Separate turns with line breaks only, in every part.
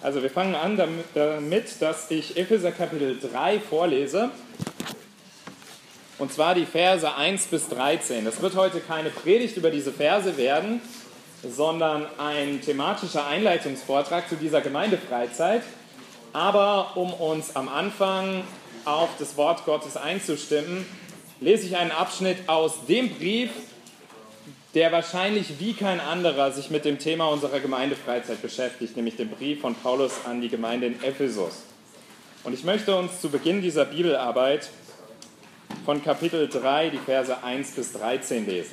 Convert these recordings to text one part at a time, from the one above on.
Also wir fangen an damit, dass ich Epheser Kapitel 3 vorlese. Und zwar die Verse 1 bis 13. Das wird heute keine Predigt über diese Verse werden, sondern ein thematischer Einleitungsvortrag zu dieser Gemeindefreizeit. Aber um uns am Anfang auf das Wort Gottes einzustimmen, lese ich einen Abschnitt aus dem Brief, der wahrscheinlich wie kein anderer sich mit dem Thema unserer Gemeindefreizeit beschäftigt, nämlich den Brief von Paulus an die Gemeinde in Ephesus. Und ich möchte uns zu Beginn dieser Bibelarbeit von Kapitel 3 die Verse 1 bis 13 lesen.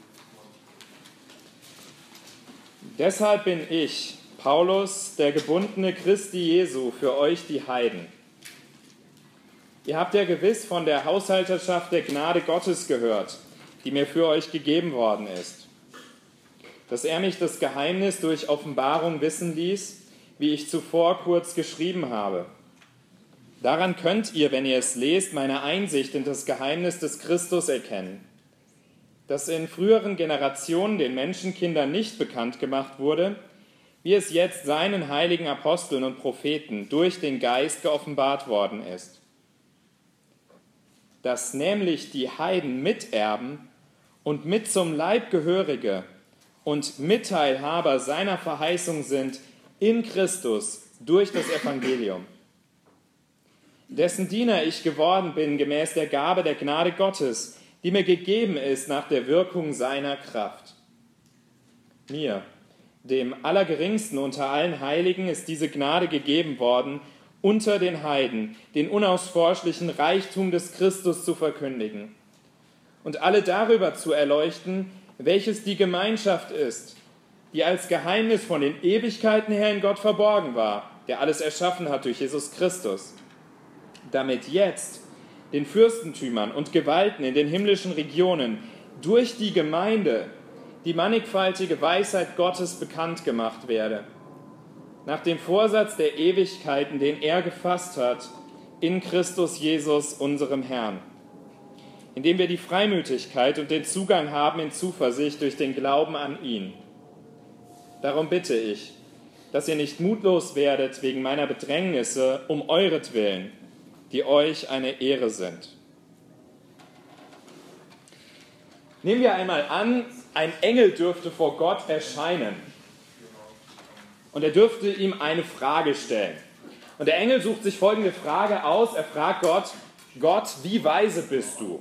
Deshalb bin ich, Paulus, der gebundene Christi Jesu, für euch die Heiden. Ihr habt ja gewiss von der Haushalterschaft der Gnade Gottes gehört, die mir für euch gegeben worden ist, dass er mich das Geheimnis durch Offenbarung wissen ließ, wie ich zuvor kurz geschrieben habe. Daran könnt ihr, wenn ihr es lest, meine Einsicht in das Geheimnis des Christus erkennen, das in früheren Generationen den Menschenkindern nicht bekannt gemacht wurde, wie es jetzt seinen heiligen Aposteln und Propheten durch den Geist geoffenbart worden ist. Dass nämlich die Heiden Miterben und mit zum Leib Gehörige und Mitteilhaber seiner Verheißung sind in Christus durch das Evangelium, dessen Diener ich geworden bin gemäß der Gabe der Gnade Gottes, die mir gegeben ist nach der Wirkung seiner Kraft. Mir, dem Allergeringsten unter allen Heiligen, ist diese Gnade gegeben worden, unter den Heiden den unausforschlichen Reichtum des Christus zu verkündigen und alle darüber zu erleuchten, welches die Gemeinschaft ist, die als Geheimnis von den Ewigkeiten her in Gott verborgen war, der alles erschaffen hat durch Jesus Christus, damit jetzt den Fürstentümern und Gewalten in den himmlischen Regionen durch die Gemeinde die mannigfaltige Weisheit Gottes bekannt gemacht werde, nach dem Vorsatz der Ewigkeiten, den er gefasst hat, in Christus Jesus, unserem Herrn, indem wir die Freimütigkeit und den Zugang haben in Zuversicht durch den Glauben an ihn. Darum bitte ich, dass ihr nicht mutlos werdet wegen meiner Bedrängnisse um euretwillen, die euch eine Ehre sind. Nehmen wir einmal an, ein Engel dürfte vor Gott erscheinen und er dürfte ihm eine Frage stellen. Und der Engel sucht sich folgende Frage aus. Er fragt Gott: Gott, wie weise bist du?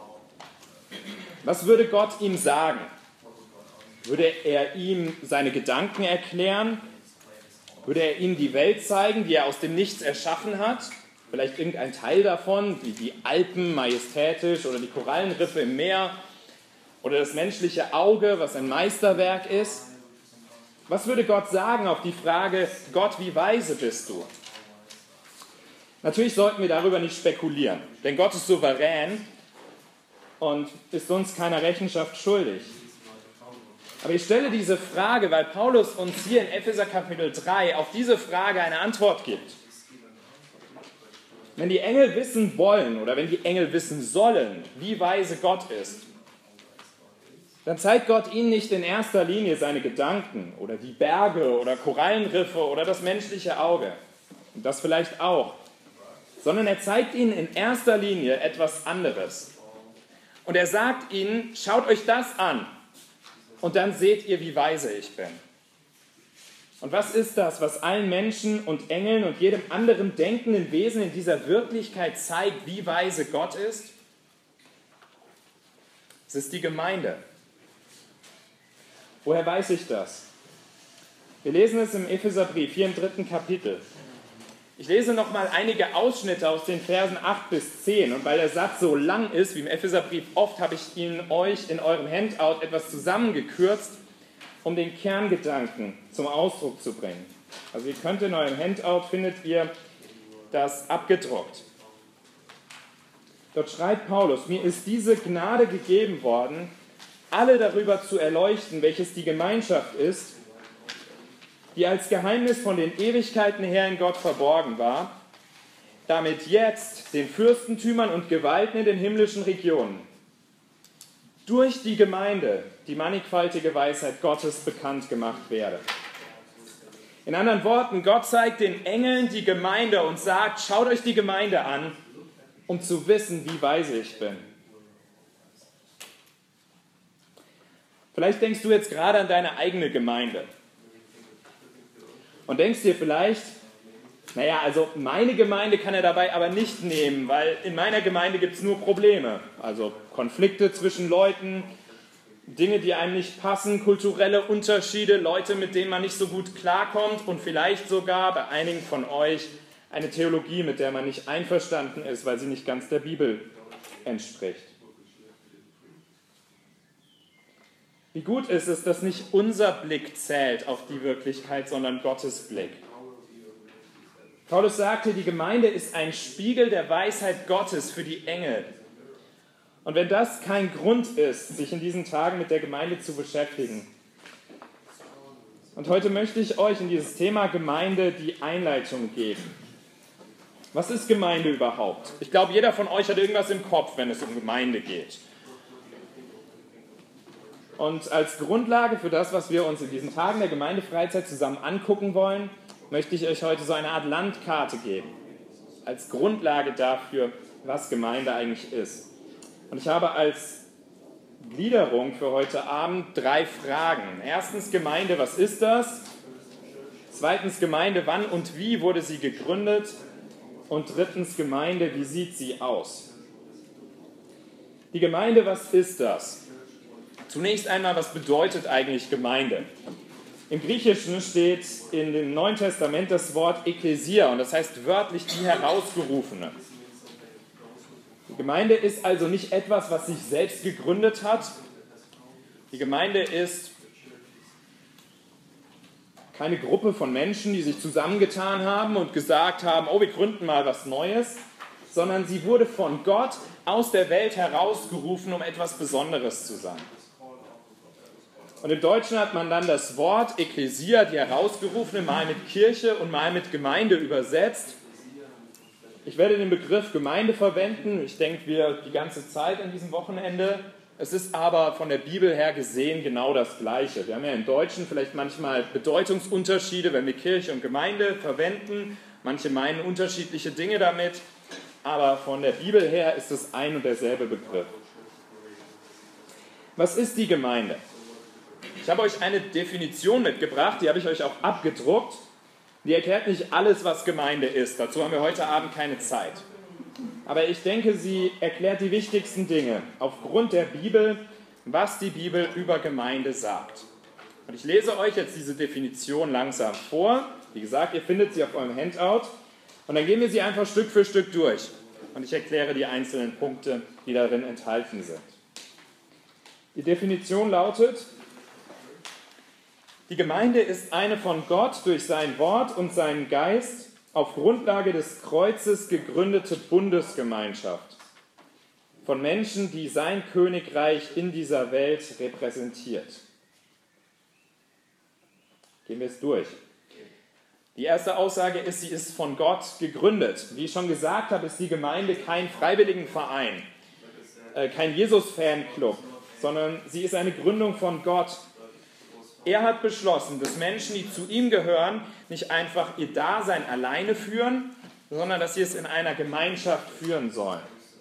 Was würde Gott ihm sagen? Würde er ihm seine Gedanken erklären? Würde er ihm die Welt zeigen, die er aus dem Nichts erschaffen hat? Vielleicht irgendein Teil davon, wie die Alpen majestätisch oder die Korallenriffe im Meer oder das menschliche Auge, was ein Meisterwerk ist. Was würde Gott sagen auf die Frage: Gott, wie weise bist du? Natürlich sollten wir darüber nicht spekulieren, denn Gott ist souverän und ist uns keiner Rechenschaft schuldig. Aber ich stelle diese Frage, weil Paulus uns hier in Epheser Kapitel 3 auf diese Frage eine Antwort gibt. Wenn die Engel wissen wollen oder wenn die Engel wissen sollen, wie weise Gott ist, dann zeigt Gott ihnen nicht in erster Linie seine Gedanken oder die Berge oder Korallenriffe oder das menschliche Auge, und das vielleicht auch, sondern er zeigt ihnen in erster Linie etwas anderes. Und er sagt ihnen: Schaut euch das an und dann seht ihr, wie weise ich bin. Und was ist das, was allen Menschen und Engeln und jedem anderen denkenden Wesen in dieser Wirklichkeit zeigt, wie weise Gott ist? Es ist die Gemeinde. Woher weiß ich das? Wir lesen es im Epheserbrief, hier im 3. Kapitel. Ich lese nochmal einige Ausschnitte aus den Versen 8 bis 10. Und weil der Satz so lang ist, wie im Epheserbrief oft, habe ich ihn euch in eurem Handout etwas zusammengekürzt, um den Kerngedanken zum Ausdruck zu bringen. Also ihr könnt in eurem Handout, findet ihr das abgedruckt. Dort schreibt Paulus: Mir ist diese Gnade gegeben worden, alle darüber zu erleuchten, welches die Gemeinschaft ist, die als Geheimnis von den Ewigkeiten her in Gott verborgen war, damit jetzt den Fürstentümern und Gewalten in den himmlischen Regionen durch die Gemeinde die mannigfaltige Weisheit Gottes bekannt gemacht werde. In anderen Worten, Gott zeigt den Engeln die Gemeinde und sagt, schaut euch die Gemeinde an, um zu wissen, wie weise ich bin. Vielleicht denkst du jetzt gerade an deine eigene Gemeinde und denkst dir vielleicht, naja, also meine Gemeinde kann er dabei aber nicht nehmen, weil in meiner Gemeinde gibt es nur Probleme. Also Konflikte zwischen Leuten, Dinge, die einem nicht passen, kulturelle Unterschiede, Leute, mit denen man nicht so gut klarkommt und vielleicht sogar bei einigen von euch eine Theologie, mit der man nicht einverstanden ist, weil sie nicht ganz der Bibel entspricht. Wie gut ist es, dass nicht unser Blick zählt auf die Wirklichkeit, sondern Gottes Blick. Paulus sagte, die Gemeinde ist ein Spiegel der Weisheit Gottes für die Engel. Und wenn das kein Grund ist, sich in diesen Tagen mit der Gemeinde zu beschäftigen. Und heute möchte ich euch in dieses Thema Gemeinde die Einleitung geben. Was ist Gemeinde überhaupt? Ich glaube, jeder von euch hat irgendwas im Kopf, wenn es um Gemeinde geht. Und als Grundlage für das, was wir uns in diesen Tagen der Gemeindefreizeit zusammen angucken wollen, möchte ich euch heute so eine Art Landkarte geben. Als Grundlage dafür, was Gemeinde eigentlich ist. Und ich habe als Gliederung für heute Abend 3 Fragen. Erstens Gemeinde, was ist das? Zweitens Gemeinde, wann und wie wurde sie gegründet? Und drittens Gemeinde, wie sieht sie aus? Die Gemeinde, was ist das? Zunächst einmal, was bedeutet eigentlich Gemeinde? Im Griechischen steht in dem Neuen Testament das Wort Ekklesia und das heißt wörtlich die Herausgerufene. Die Gemeinde ist also nicht etwas, was sich selbst gegründet hat. Die Gemeinde ist keine Gruppe von Menschen, die sich zusammengetan haben und gesagt haben, oh, wir gründen mal was Neues, sondern sie wurde von Gott aus der Welt herausgerufen, um etwas Besonderes zu sein. Und im Deutschen hat man dann das Wort Ekklesia, die Herausgerufene, mal mit Kirche und mal mit Gemeinde übersetzt. Ich werde den Begriff Gemeinde verwenden. Ich denke, wir die ganze Zeit an diesem Wochenende. Es ist aber von der Bibel her gesehen genau das Gleiche. Wir haben ja im Deutschen vielleicht manchmal Bedeutungsunterschiede, wenn wir Kirche und Gemeinde verwenden. Manche meinen unterschiedliche Dinge damit. Aber von der Bibel her ist es ein und derselbe Begriff. Was ist die Gemeinde? Ich habe euch eine Definition mitgebracht, die habe ich euch auch abgedruckt. Die erklärt nicht alles, was Gemeinde ist. Dazu haben wir heute Abend keine Zeit. Aber ich denke, sie erklärt die wichtigsten Dinge aufgrund der Bibel, was die Bibel über Gemeinde sagt. Und ich lese euch jetzt diese Definition langsam vor. Wie gesagt, ihr findet sie auf eurem Handout. Und dann gehen wir sie einfach Stück für Stück durch. Und ich erkläre die einzelnen Punkte, die darin enthalten sind. Die Definition lautet: Die Gemeinde ist eine von Gott durch sein Wort und seinen Geist auf Grundlage des Kreuzes gegründete Bundesgemeinschaft von Menschen, die sein Königreich in dieser Welt repräsentiert. Gehen wir es durch. Die erste Aussage ist, sie ist von Gott gegründet. Wie ich schon gesagt habe, ist die Gemeinde kein Freiwilligenverein, kein Jesus-Fanclub, sondern sie ist eine Gründung von Gott. Er hat beschlossen, dass Menschen, die zu ihm gehören, nicht einfach ihr Dasein alleine führen, sondern dass sie es in einer Gemeinschaft führen sollen.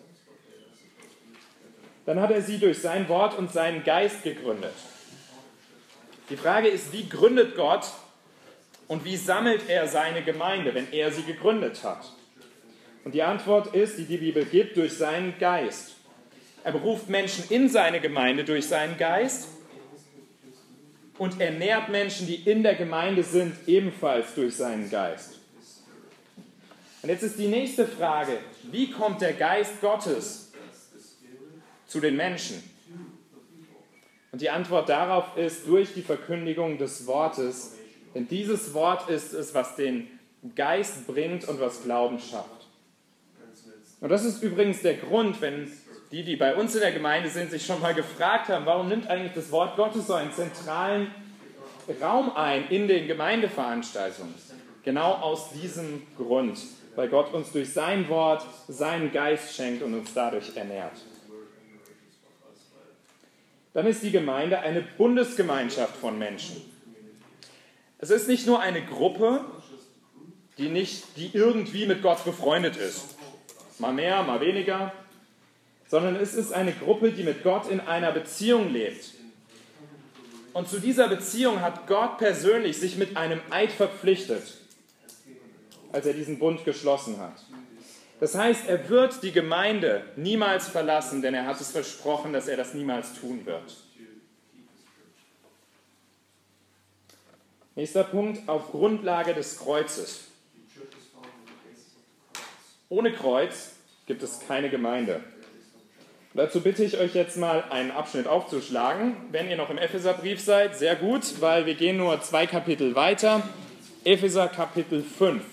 Dann hat er sie durch sein Wort und seinen Geist gegründet. Die Frage ist, wie gründet Gott und wie sammelt er seine Gemeinde, wenn er sie gegründet hat? Und die Antwort ist, die die Bibel gibt, durch seinen Geist. Er beruft Menschen in seine Gemeinde durch seinen Geist und er nährt Menschen, die in der Gemeinde sind, ebenfalls durch seinen Geist. Und jetzt ist die nächste Frage, wie kommt der Geist Gottes zu den Menschen? Und die Antwort darauf ist durch die Verkündigung des Wortes, denn dieses Wort ist es, was den Geist bringt und was Glauben schafft. Und das ist übrigens der Grund, wenn die bei uns in der Gemeinde sind, sich schon mal gefragt haben, warum nimmt eigentlich das Wort Gottes so einen zentralen Raum ein in den Gemeindeveranstaltungen? Genau aus diesem Grund, weil Gott uns durch sein Wort seinen Geist schenkt und uns dadurch ernährt. Dann ist die Gemeinde eine Bundesgemeinschaft von Menschen. Es ist nicht nur eine Gruppe, die irgendwie mit Gott befreundet ist. Mal mehr, mal weniger. Sondern es ist eine Gruppe, die mit Gott in einer Beziehung lebt. Und zu dieser Beziehung hat Gott persönlich sich mit einem Eid verpflichtet, als er diesen Bund geschlossen hat. Das heißt, er wird die Gemeinde niemals verlassen, denn er hat es versprochen, dass er das niemals tun wird. Nächster Punkt, auf Grundlage des Kreuzes. Ohne Kreuz gibt es keine Gemeinde. Dazu bitte ich euch jetzt mal einen Abschnitt aufzuschlagen. Wenn ihr noch im Epheserbrief seid, sehr gut, weil wir gehen nur 2 Kapitel weiter. Epheser Kapitel 5.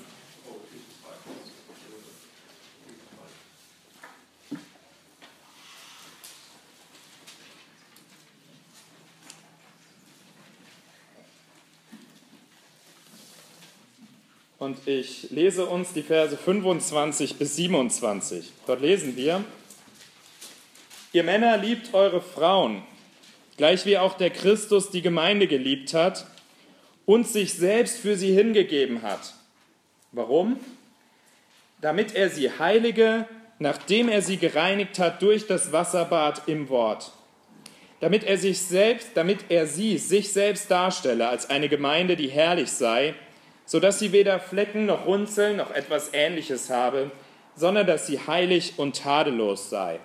Und ich lese uns die Verse 25 bis 27. Dort lesen wir: Ihr Männer liebt eure Frauen, gleich wie auch der Christus die Gemeinde geliebt hat und sich selbst für sie hingegeben hat. Warum? Damit er sie heilige, nachdem er sie gereinigt hat durch das Wasserbad im Wort. Damit er sie sich selbst darstelle als eine Gemeinde, die herrlich sei, sodass sie weder Flecken noch Runzeln noch etwas Ähnliches habe, sondern dass sie heilig und tadellos sei.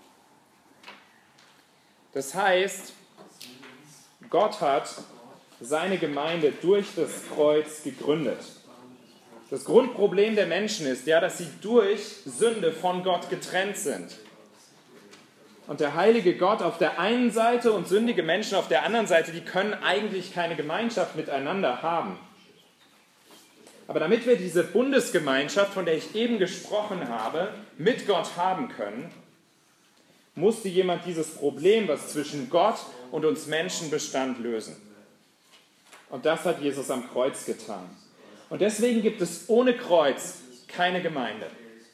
Das heißt, Gott hat seine Gemeinde durch das Kreuz gegründet. Das Grundproblem der Menschen ist ja, dass sie durch Sünde von Gott getrennt sind. Und der heilige Gott auf der einen Seite und sündige Menschen auf der anderen Seite, die können eigentlich keine Gemeinschaft miteinander haben. Aber damit wir diese Bundesgemeinschaft, von der ich eben gesprochen habe, mit Gott haben können, musste jemand dieses Problem, was zwischen Gott und uns Menschen bestand, lösen. Und das hat Jesus am Kreuz getan. Und deswegen gibt es ohne Kreuz keine Gemeinde.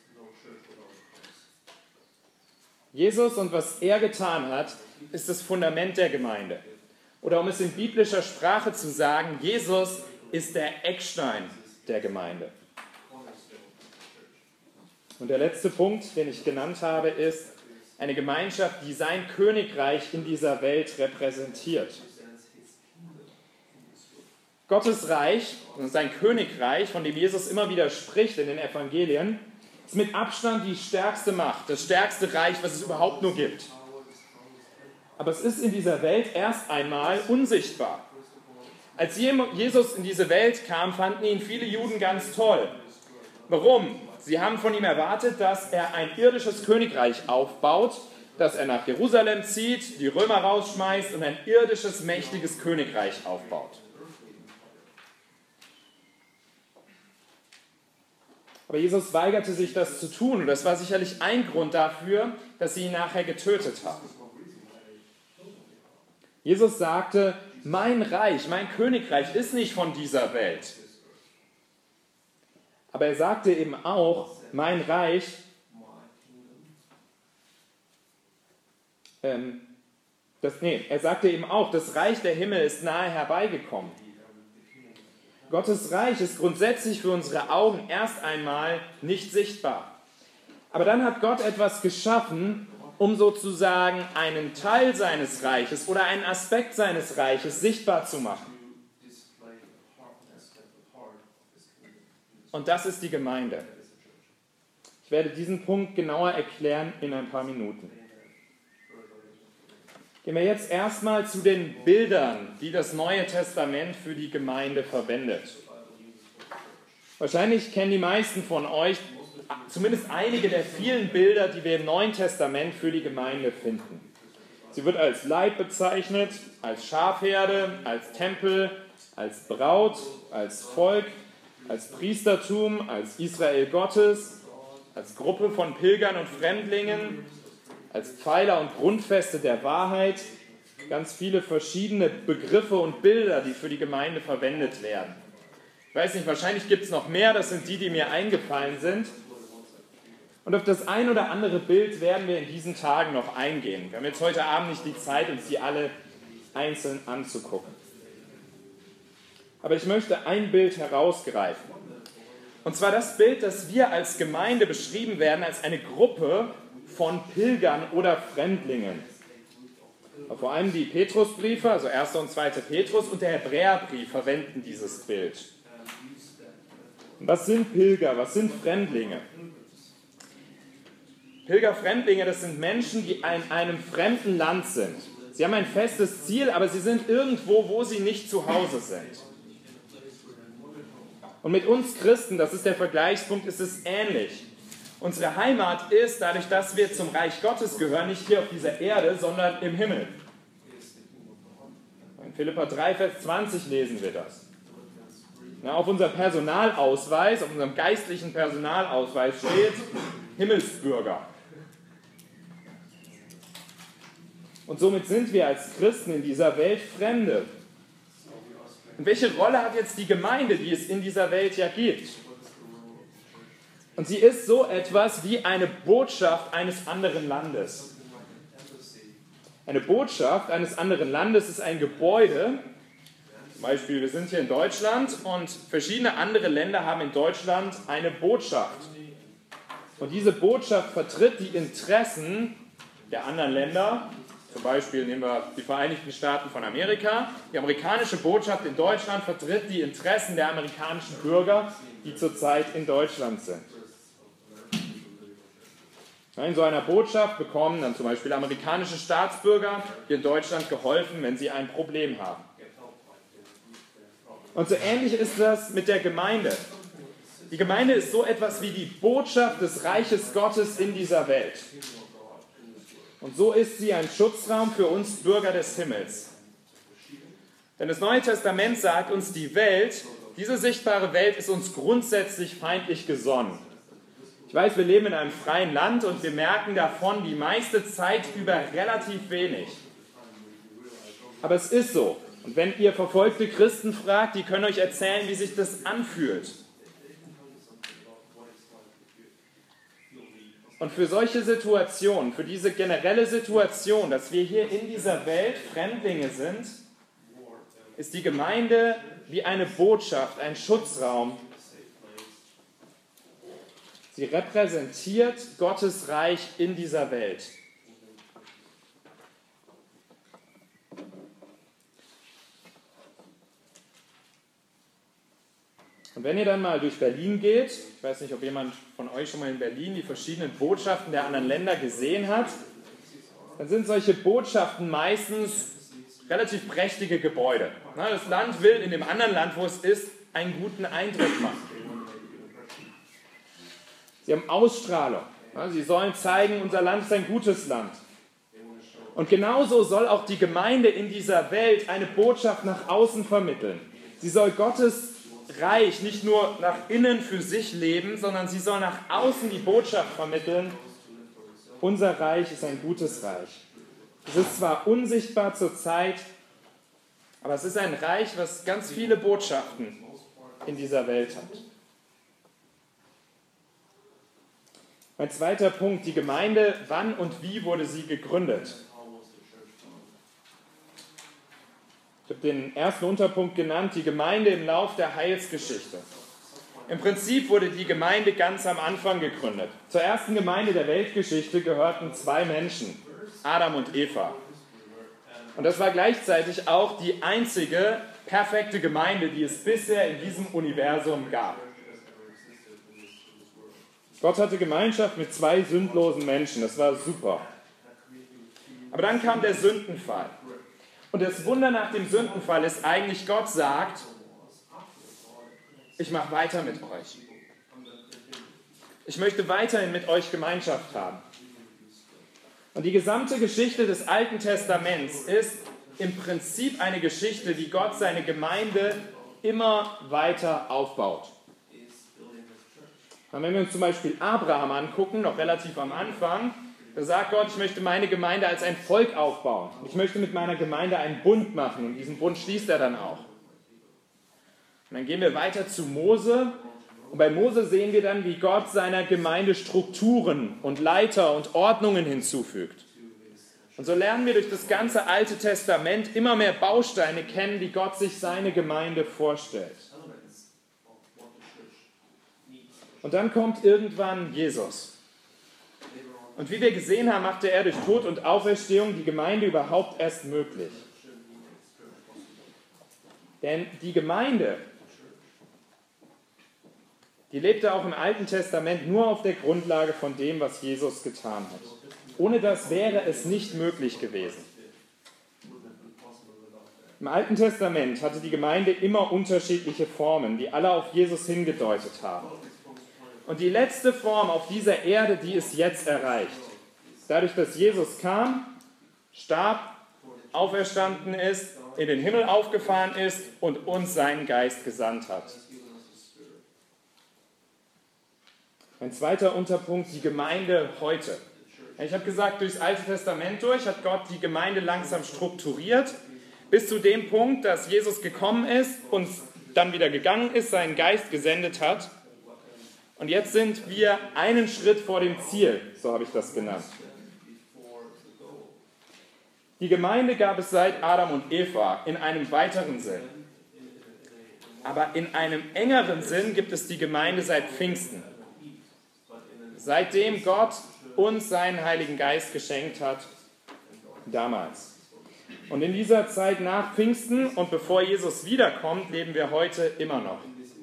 Jesus und was er getan hat, ist das Fundament der Gemeinde. Oder um es in biblischer Sprache zu sagen, Jesus ist der Eckstein der Gemeinde. Und der letzte Punkt, den ich genannt habe, ist eine Gemeinschaft, die sein Königreich in dieser Welt repräsentiert. Gottes Reich und sein Königreich, von dem Jesus immer wieder spricht in den Evangelien, ist mit Abstand die stärkste Macht, das stärkste Reich, was es überhaupt nur gibt. Aber es ist in dieser Welt erst einmal unsichtbar. Als Jesus in diese Welt kam, fanden ihn viele Juden ganz toll. Warum? Sie haben von ihm erwartet, dass er ein irdisches Königreich aufbaut, dass er nach Jerusalem zieht, die Römer rausschmeißt und ein irdisches, mächtiges Königreich aufbaut. Aber Jesus weigerte sich, das zu tun. Und das war sicherlich ein Grund dafür, dass sie ihn nachher getötet haben. Jesus sagte, mein Reich, mein Königreich ist nicht von dieser Welt. Aber er sagte eben auch, mein Reich, er sagte eben auch, das Reich der Himmel ist nahe herbeigekommen. Gottes Reich ist grundsätzlich für unsere Augen erst einmal nicht sichtbar. Aber dann hat Gott etwas geschaffen, um sozusagen einen Teil seines Reiches oder einen Aspekt seines Reiches sichtbar zu machen. Und das ist die Gemeinde. Ich werde diesen Punkt genauer erklären in ein paar Minuten. Gehen wir jetzt erstmal zu den Bildern, die das Neue Testament für die Gemeinde verwendet. Wahrscheinlich kennen die meisten von euch zumindest einige der vielen Bilder, die wir im Neuen Testament für die Gemeinde finden. Sie wird als Leib bezeichnet, als Schafherde, als Tempel, als Braut, als Volk, als Priestertum, als Israel Gottes, als Gruppe von Pilgern und Fremdlingen, als Pfeiler und Grundfeste der Wahrheit, ganz viele verschiedene Begriffe und Bilder, die für die Gemeinde verwendet werden. Ich weiß nicht, wahrscheinlich gibt es noch mehr, das sind die, die mir eingefallen sind. Und auf das ein oder andere Bild werden wir in diesen Tagen noch eingehen. Wir haben jetzt heute Abend nicht die Zeit, uns die alle einzeln anzugucken. Aber ich möchte ein Bild herausgreifen. Und zwar das Bild, dass wir als Gemeinde beschrieben werden als eine Gruppe von Pilgern oder Fremdlingen. Vor allem die Petrusbriefe, also 1. und 2. Petrus und der Hebräerbrief verwenden dieses Bild. Und was sind Pilger? Was sind Fremdlinge? Pilger, Fremdlinge, das sind Menschen, die in einem fremden Land sind. Sie haben ein festes Ziel, aber sie sind irgendwo, wo sie nicht zu Hause sind. Und mit uns Christen, das ist der Vergleichspunkt, ist es ähnlich. Unsere Heimat ist, dadurch, dass wir zum Reich Gottes gehören, nicht hier auf dieser Erde, sondern im Himmel. In Philipper 3, Vers 20 lesen wir das. Auf unserem Personalausweis, auf unserem geistlichen Personalausweis steht Himmelsbürger. Und somit sind wir als Christen in dieser Welt Fremde. Und welche Rolle hat jetzt die Gemeinde, die es in dieser Welt ja gibt? Und sie ist so etwas wie eine Botschaft eines anderen Landes. Eine Botschaft eines anderen Landes ist ein Gebäude. Zum Beispiel, wir sind hier in Deutschland und verschiedene andere Länder haben in Deutschland eine Botschaft. Und diese Botschaft vertritt die Interessen der anderen Länder. Zum Beispiel nehmen wir die Vereinigten Staaten von Amerika. Die amerikanische Botschaft in Deutschland vertritt die Interessen der amerikanischen Bürger, die zurzeit in Deutschland sind. In so einer Botschaft bekommen dann zum Beispiel amerikanische Staatsbürger hier in Deutschland geholfen, wenn sie ein Problem haben. Und so ähnlich ist das mit der Gemeinde. Die Gemeinde ist so etwas wie die Botschaft des Reiches Gottes in dieser Welt. Und so ist sie ein Schutzraum für uns Bürger des Himmels. Denn das Neue Testament sagt uns, die Welt, diese sichtbare Welt ist uns grundsätzlich feindlich gesonnen. Ich weiß, wir leben in einem freien Land und wir merken davon die meiste Zeit über relativ wenig. Aber es ist so. Und wenn ihr verfolgte Christen fragt, die können euch erzählen, wie sich das anfühlt. Und für solche Situationen, für diese generelle Situation, dass wir hier in dieser Welt Fremdlinge sind, ist die Gemeinde wie eine Botschaft, ein Schutzraum. Sie repräsentiert Gottes Reich in dieser Welt. Und wenn ihr dann mal durch Berlin geht, ich weiß nicht, ob jemand von euch schon mal in Berlin die verschiedenen Botschaften der anderen Länder gesehen hat, dann sind solche Botschaften meistens relativ prächtige Gebäude. Das Land will in dem anderen Land, wo es ist, einen guten Eindruck machen. Sie haben Ausstrahlung. Sie sollen zeigen, unser Land ist ein gutes Land. Und genauso soll auch die Gemeinde in dieser Welt eine Botschaft nach außen vermitteln. Sie soll Gottes Reich nicht nur nach innen für sich leben, sondern sie soll nach außen die Botschaft vermitteln, unser Reich ist ein gutes Reich. Es ist zwar unsichtbar zur Zeit, aber es ist ein Reich, was ganz viele Botschaften in dieser Welt hat. Mein zweiter Punkt, die Gemeinde, wann und wie wurde sie gegründet? Ich habe den ersten Unterpunkt genannt, die Gemeinde im Lauf der Heilsgeschichte. Im Prinzip wurde die Gemeinde ganz am Anfang gegründet. Zur ersten Gemeinde der Weltgeschichte gehörten zwei Menschen, Adam und Eva. Und das war gleichzeitig auch die einzige perfekte Gemeinde, die es bisher in diesem Universum gab. Gott hatte Gemeinschaft mit zwei sündlosen Menschen, das war super. Aber dann kam der Sündenfall. Und das Wunder nach dem Sündenfall ist eigentlich, Gott sagt, ich mache weiter mit euch. Ich möchte weiterhin mit euch Gemeinschaft haben. Und die gesamte Geschichte des Alten Testaments ist im Prinzip eine Geschichte, wie Gott seine Gemeinde immer weiter aufbaut. Und wenn wir uns zum Beispiel Abraham angucken, noch relativ am Anfang, da sagt Gott, ich möchte meine Gemeinde als ein Volk aufbauen. Ich möchte mit meiner Gemeinde einen Bund machen und diesen Bund schließt er dann auch. Und dann gehen wir weiter zu Mose und bei Mose sehen wir dann, wie Gott seiner Gemeinde Strukturen und Leiter und Ordnungen hinzufügt. Und so lernen wir durch das ganze Alte Testament immer mehr Bausteine kennen, wie Gott sich seine Gemeinde vorstellt. Und dann kommt irgendwann Jesus. Und wie wir gesehen haben, machte er durch Tod und Auferstehung die Gemeinde überhaupt erst möglich. Denn die Gemeinde, die lebte auch im Alten Testament nur auf der Grundlage von dem, was Jesus getan hat. Ohne das wäre es nicht möglich gewesen. Im Alten Testament hatte die Gemeinde immer unterschiedliche Formen, die alle auf Jesus hingedeutet haben. Und die letzte Form auf dieser Erde, die ist jetzt erreicht. Dadurch, dass Jesus kam, starb, auferstanden ist, in den Himmel aufgefahren ist und uns seinen Geist gesandt hat. Ein zweiter Unterpunkt, die Gemeinde heute. Ich habe gesagt, durchs Alte Testament durch hat Gott die Gemeinde langsam strukturiert, bis zu dem Punkt, dass Jesus gekommen ist und dann wieder gegangen ist, seinen Geist gesendet hat. Und jetzt sind wir einen Schritt vor dem Ziel, so habe ich das genannt. Die Gemeinde gab es seit Adam und Eva in einem weiteren Sinn. Aber in einem engeren Sinn gibt es die Gemeinde seit Pfingsten. Seitdem Gott uns seinen Heiligen Geist geschenkt hat, damals. Und in dieser Zeit nach Pfingsten und bevor Jesus wiederkommt, leben wir heute immer noch.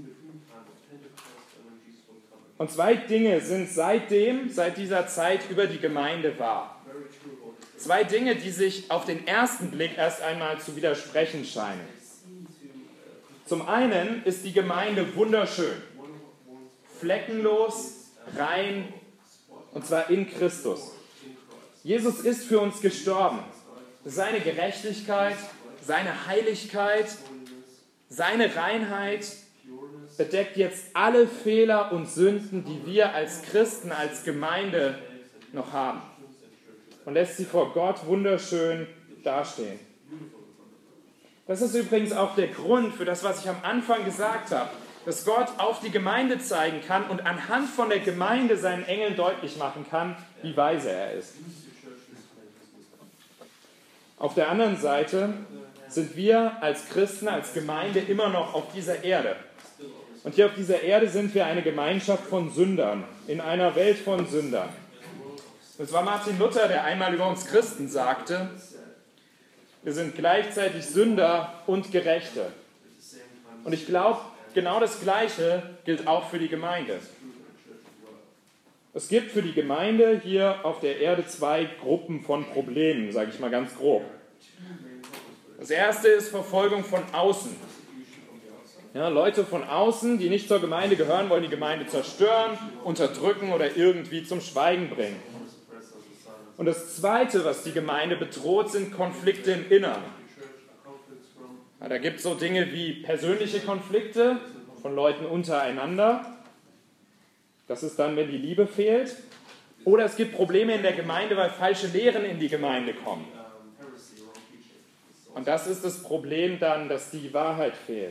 Und zwei Dinge sind seit dieser Zeit über die Gemeinde wahr. Zwei Dinge, die sich auf den ersten Blick erst einmal zu widersprechen scheinen. Zum einen ist die Gemeinde wunderschön, fleckenlos, rein, und zwar in Christus. Jesus ist für uns gestorben. Seine Gerechtigkeit, seine Heiligkeit, seine Reinheit bedeckt jetzt alle Fehler und Sünden, die wir als Christen, als Gemeinde noch haben. Und lässt sie vor Gott wunderschön dastehen. Das ist übrigens auch der Grund für das, was ich am Anfang gesagt habe, dass Gott auf die Gemeinde zeigen kann und anhand von der Gemeinde seinen Engeln deutlich machen kann, wie weise er ist. Auf der anderen Seite sind wir als Christen, als Gemeinde immer noch auf dieser Erde. Und hier auf dieser Erde sind wir eine Gemeinschaft von Sündern, in einer Welt von Sündern. Das war Martin Luther, der einmal über uns Christen sagte, wir sind gleichzeitig Sünder und Gerechte. Und ich glaube, genau das Gleiche gilt auch für die Gemeinde. Es gibt für die Gemeinde hier auf der Erde zwei Gruppen von Problemen, sage ich mal ganz grob. Das erste ist Verfolgung von außen. Ja, Leute von außen, die nicht zur Gemeinde gehören, wollen die Gemeinde zerstören, unterdrücken oder irgendwie zum Schweigen bringen. Und das Zweite, was die Gemeinde bedroht, sind Konflikte im Innern. Ja, da gibt es so Dinge wie persönliche Konflikte von Leuten untereinander. Das ist dann, wenn die Liebe fehlt. Oder es gibt Probleme in der Gemeinde, weil falsche Lehren in die Gemeinde kommen. Und das ist das Problem dann, dass die Wahrheit fehlt.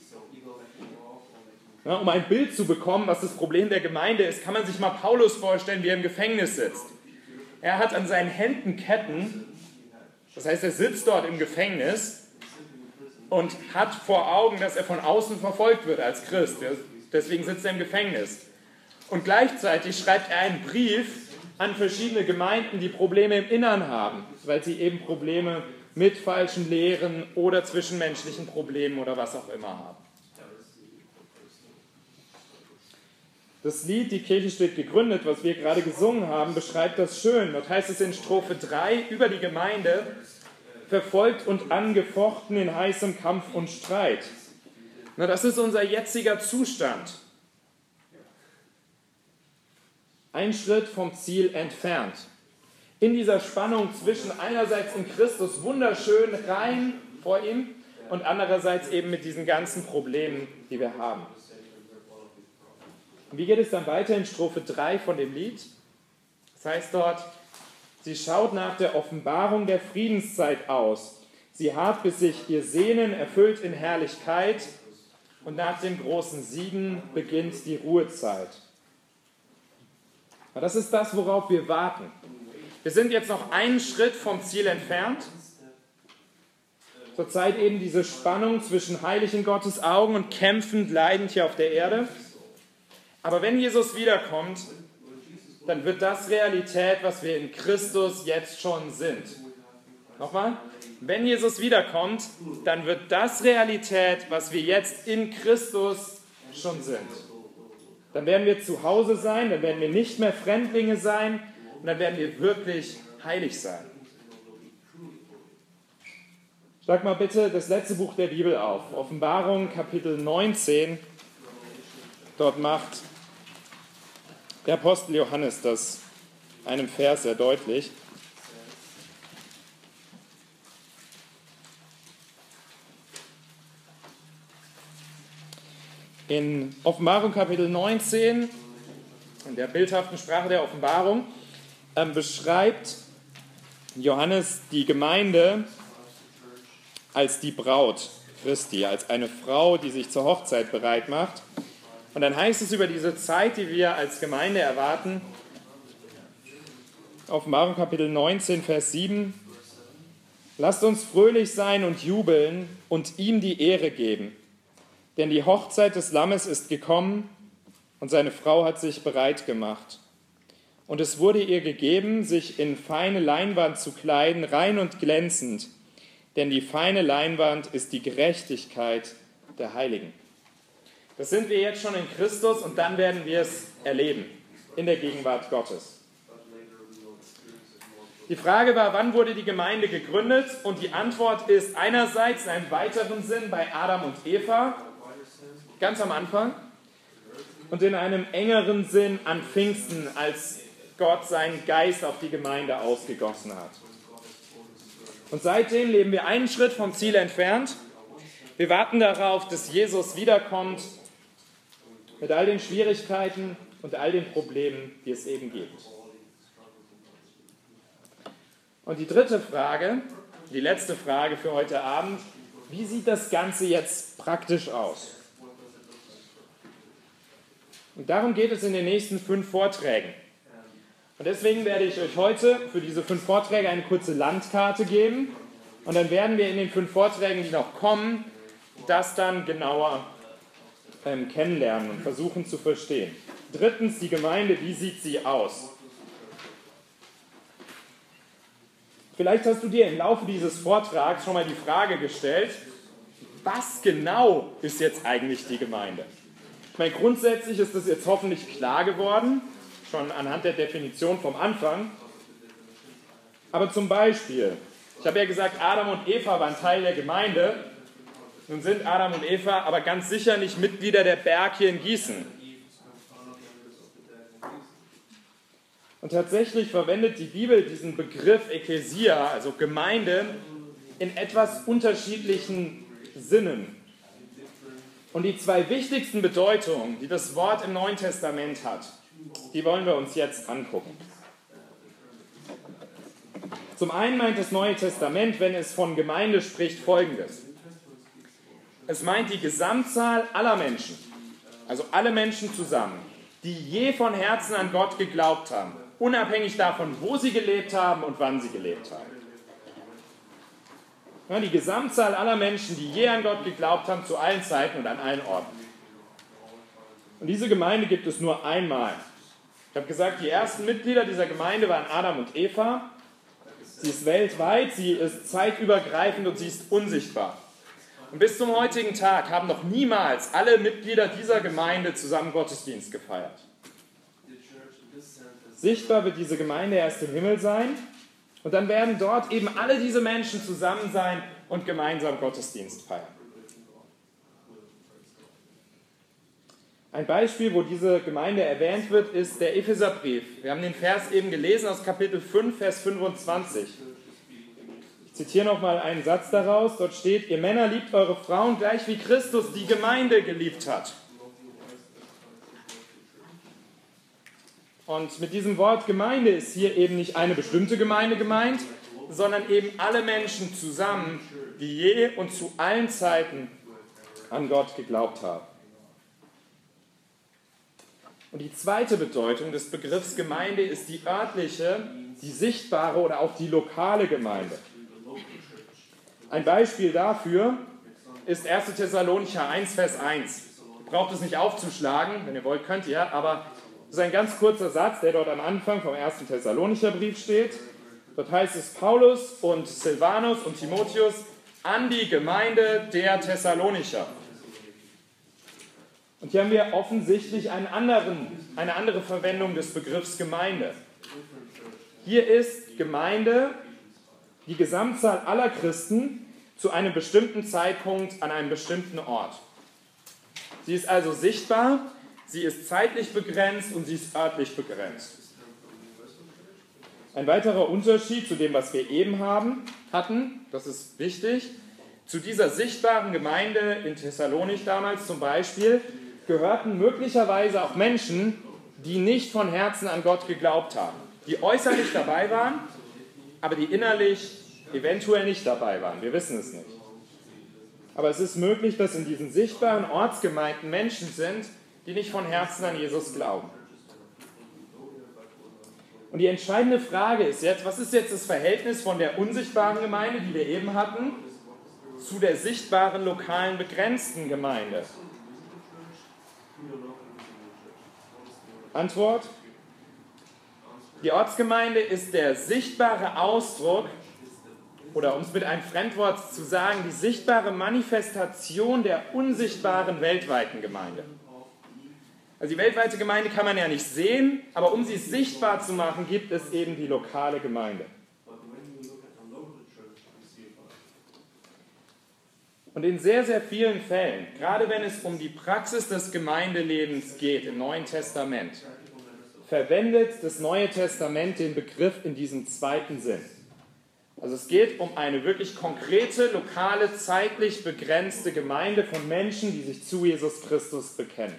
Ja, um ein Bild zu bekommen, was das Problem der Gemeinde ist, kann man sich mal Paulus vorstellen, wie er im Gefängnis sitzt. Er hat an seinen Händen Ketten, das heißt, er sitzt dort im Gefängnis und hat vor Augen, dass er von außen verfolgt wird als Christ. Deswegen sitzt er im Gefängnis. Und gleichzeitig schreibt er einen Brief an verschiedene Gemeinden, die Probleme im Innern haben, weil sie eben Probleme mit falschen Lehren oder zwischenmenschlichen Problemen oder was auch immer haben. Das Lied "Die Kirche steht gegründet", was wir gerade gesungen haben, beschreibt das schön. Dort heißt es in Strophe 3 über die Gemeinde: verfolgt und angefochten in heißem Kampf und Streit. Na, das ist unser jetziger Zustand. Ein Schritt vom Ziel entfernt. In dieser Spannung zwischen einerseits in Christus wunderschön rein vor ihm und andererseits eben mit diesen ganzen Problemen, die wir haben. Und wie geht es dann weiter in Strophe 3 von dem Lied? Das heißt dort: sie schaut nach der Offenbarung der Friedenszeit aus. Sie harrt, bis sich ihr Sehnen erfüllt in Herrlichkeit. Und nach dem großen Siegen beginnt die Ruhezeit. Das ist das, worauf wir warten. Wir sind jetzt noch einen Schritt vom Ziel entfernt. Zurzeit eben diese Spannung zwischen heilig in Gottes Augen und kämpfend, leidend hier auf der Erde. Aber wenn Jesus wiederkommt, dann wird das Realität, was wir in Christus jetzt schon sind. Nochmal, wenn Jesus wiederkommt, dann wird das Realität, was wir jetzt in Christus schon sind. Dann werden wir zu Hause sein, dann werden wir nicht mehr Fremdlinge sein und dann werden wir wirklich heilig sein. Schlag mal bitte das letzte Buch der Bibel auf, Offenbarung Kapitel 19. Dort macht der Apostel Johannes das einem Vers sehr deutlich. In Offenbarung Kapitel 19, in der bildhaften Sprache der Offenbarung, beschreibt Johannes die Gemeinde als die Braut Christi, als eine Frau, die sich zur Hochzeit bereit macht. Und dann heißt es über diese Zeit, die wir als Gemeinde erwarten, Offenbarung Kapitel 19, Vers 7, lasst uns fröhlich sein und jubeln und ihm die Ehre geben. Denn die Hochzeit des Lammes ist gekommen und seine Frau hat sich bereit gemacht. Und es wurde ihr gegeben, sich in feine Leinwand zu kleiden, rein und glänzend. Denn die feine Leinwand ist die Gerechtigkeit der Heiligen. Das sind wir jetzt schon in Christus und dann werden wir es erleben, in der Gegenwart Gottes. Die Frage war, wann wurde die Gemeinde gegründet? Und die Antwort ist einerseits in einem weiteren Sinn bei Adam und Eva, ganz am Anfang, und in einem engeren Sinn an Pfingsten, als Gott seinen Geist auf die Gemeinde ausgegossen hat. Und seitdem leben wir einen Schritt vom Ziel entfernt. Wir warten darauf, dass Jesus wiederkommt mit all den Schwierigkeiten und all den Problemen, die es eben gibt. Und die dritte Frage, die letzte Frage für heute Abend, wie sieht das Ganze jetzt praktisch aus? Und darum geht es in den nächsten 5 Vorträgen. Und deswegen werde ich euch heute für diese 5 Vorträge eine kurze Landkarte geben. Und dann werden wir in den 5 Vorträgen, die noch kommen, das dann genauer kennenlernen und versuchen zu verstehen. Drittens, die Gemeinde, wie sieht sie aus? Vielleicht hast du dir im Laufe dieses Vortrags schon mal die Frage gestellt, was genau ist jetzt eigentlich die Gemeinde? Ich meine, grundsätzlich ist das jetzt hoffentlich klar geworden, schon anhand der Definition vom Anfang. Aber zum Beispiel, ich habe ja gesagt, Adam und Eva waren Teil der Gemeinde. Nun sind Adam und Eva aber ganz sicher nicht Mitglieder der Berg hier in Gießen. Und tatsächlich verwendet die Bibel diesen Begriff Ekklesia, also Gemeinde, in etwas unterschiedlichen Sinnen. Und die 2 wichtigsten Bedeutungen, die das Wort im Neuen Testament hat, die wollen wir uns jetzt angucken. Zum einen meint das Neue Testament, wenn es von Gemeinde spricht, Folgendes. Es meint die Gesamtzahl aller Menschen, also alle Menschen zusammen, die je von Herzen an Gott geglaubt haben, unabhängig davon, wo sie gelebt haben und wann sie gelebt haben. Ja, die Gesamtzahl aller Menschen, die je an Gott geglaubt haben, zu allen Zeiten und an allen Orten. Und diese Gemeinde gibt es nur einmal. Ich habe gesagt, die ersten Mitglieder dieser Gemeinde waren Adam und Eva. Sie ist weltweit, sie ist zeitübergreifend und sie ist unsichtbar. Und bis zum heutigen Tag haben noch niemals alle Mitglieder dieser Gemeinde zusammen Gottesdienst gefeiert. Sichtbar wird diese Gemeinde erst im Himmel sein und dann werden dort eben alle diese Menschen zusammen sein und gemeinsam Gottesdienst feiern. Ein Beispiel, wo diese Gemeinde erwähnt wird, ist der Epheserbrief. Wir haben den Vers eben gelesen aus Kapitel 5, Vers 25. Ich zitiere nochmal einen Satz daraus. Dort steht, ihr Männer liebt eure Frauen gleich wie Christus die Gemeinde geliebt hat. Und mit diesem Wort Gemeinde ist hier eben nicht eine bestimmte Gemeinde gemeint, sondern eben alle Menschen zusammen, die je und zu allen Zeiten an Gott geglaubt haben. Und die zweite Bedeutung des Begriffs Gemeinde ist die örtliche, die sichtbare oder auch die lokale Gemeinde. Ein Beispiel dafür ist 1. Thessalonicher 1, Vers 1. Ihr braucht es nicht aufzuschlagen, wenn ihr wollt, könnt ihr, aber das ist ein ganz kurzer Satz, der dort am Anfang vom 1. Thessalonicher Brief steht. Dort heißt es: Paulus und Silvanus und Timotheus an die Gemeinde der Thessalonicher. Und hier haben wir offensichtlich eine andere Verwendung des Begriffs Gemeinde. Hier ist Gemeinde die Gesamtzahl aller Christen zu einem bestimmten Zeitpunkt an einem bestimmten Ort. Sie ist also sichtbar, sie ist zeitlich begrenzt und sie ist örtlich begrenzt. Ein weiterer Unterschied zu dem, was wir eben hatten, das ist wichtig, zu dieser sichtbaren Gemeinde in Thessalonich damals zum Beispiel gehörten möglicherweise auch Menschen, die nicht von Herzen an Gott geglaubt haben, die äußerlich dabei waren, aber die innerlich eventuell nicht dabei waren. Wir wissen es nicht. Aber es ist möglich, dass in diesen sichtbaren Ortsgemeinden Menschen sind, die nicht von Herzen an Jesus glauben. Und die entscheidende Frage ist jetzt, was ist jetzt das Verhältnis von der unsichtbaren Gemeinde, die wir eben hatten, zu der sichtbaren, lokalen, begrenzten Gemeinde? Antwort: Die Ortsgemeinde ist der sichtbare Ausdruck, oder um es mit einem Fremdwort zu sagen, die sichtbare Manifestation der unsichtbaren weltweiten Gemeinde. Also die weltweite Gemeinde kann man ja nicht sehen, aber um sie sichtbar zu machen, gibt es eben die lokale Gemeinde. Und in sehr, sehr vielen Fällen, gerade wenn es um die Praxis des Gemeindelebens geht im Neuen Testament, verwendet das Neue Testament den Begriff in diesem zweiten Sinn. Also es geht um eine wirklich konkrete, lokale, zeitlich begrenzte Gemeinde von Menschen, die sich zu Jesus Christus bekennen.